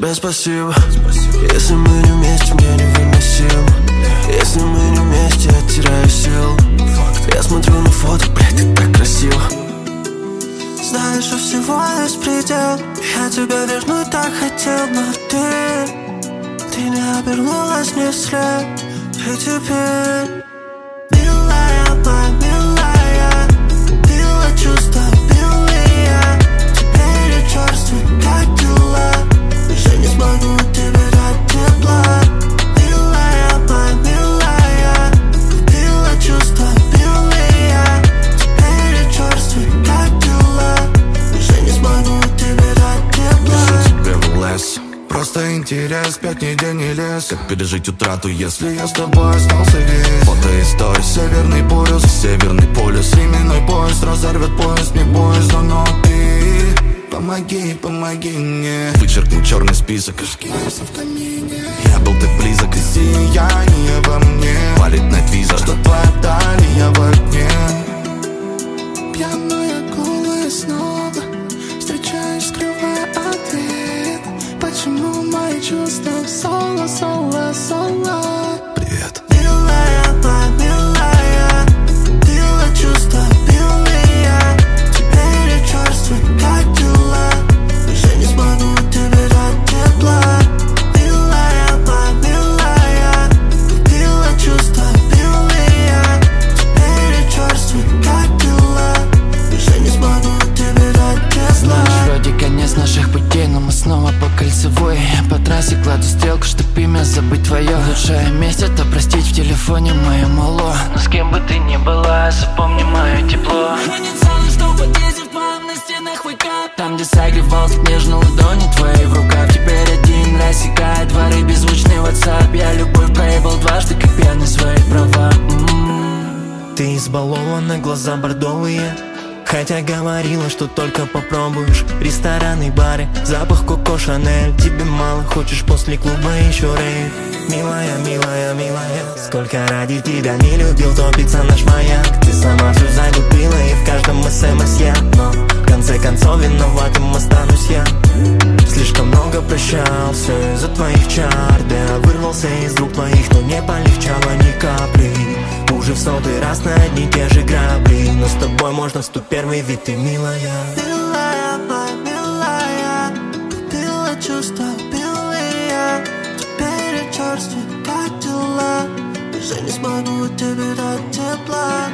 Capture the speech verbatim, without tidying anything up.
тебе спасибо. Если мы не вместе, мне невыносимо. Если мы не вместе, я теряю силу. Я смотрю на фото, блядь, ты так красиво. Знаешь, у всего есть предел. Я тебя вернуть так хотел, но ты Ты не обернулась мне вслед. И теперь милая моя, милая, убила чувства белые. Теперь я черствый, как дела. Уже не смогу тебе дать тепла. Милая моя, милая, убила чувства белые. Теперь я черствый, как дела. Уже не смогу тебе дать тепла. Пишу тебе в лес. Просто интерес, пять недель не лез. Как пережить утрату, если я с тобой остался весь. Фото истории, Северный полюс, Северный полюс. Временной поезд разорвет поезд, не поезда, но ты помоги, помоги мне вычеркнуть черный список и шкирился в камине. Я был так близок, и сияние во мне валит найтвиза, что твоя талия во тьме. Пьяная, голая снова встречаешь, скрывая ответ. Почему мои чувства соло, соло, соло? Привет. Милая моя, милая, убила чувства белые. Теперь я черствый, как дела. Уже не смогу тебе дать тепла. Милая моя, милая, убила чувства белые. Теперь я черствый, как дела. Уже не смогу тебе дать тепла. Знаешь, вроде конец наших путей, но мы снова по кольцевой. По трассе кладу стрелку, чтоб имя забыть твое. Лучшее месть — это простить в телефоне мое мало. Но с кем бы ты ни была, запомни мое тепло. Я не целый, что в подъезде в твоем на стенах выкап. Там, где согревался нежно ладони твои в руках. Теперь один рассекает дворы беззвучный WhatsApp. Я любовь проебал дважды, как пьяный свои права. М-м-м. Ты избалована, глаза бордовые. Хотя говорила, что только попробуешь. Рестораны, бары, запах Коко Шанель. Тебе мало, хочешь после клуба еще рейв. Милая, милая, милая, сколько ради тебя не любил топиться наш маяк. Ты сама все загубила и в каждом смс я. Но в конце концов виноватым останусь я. Слишком много прощал, все из-за твоих чар. Да я вырвался из рук твоих, но не полегчало ни капли. Уже в сотый раз на одни те же грабли. Но с тобой можно в сто первый, ведь ты милая. Милая моя, милая, убила чувства белые. Теперь я черствый, как дела. Уже не смогу тебе дать тепла.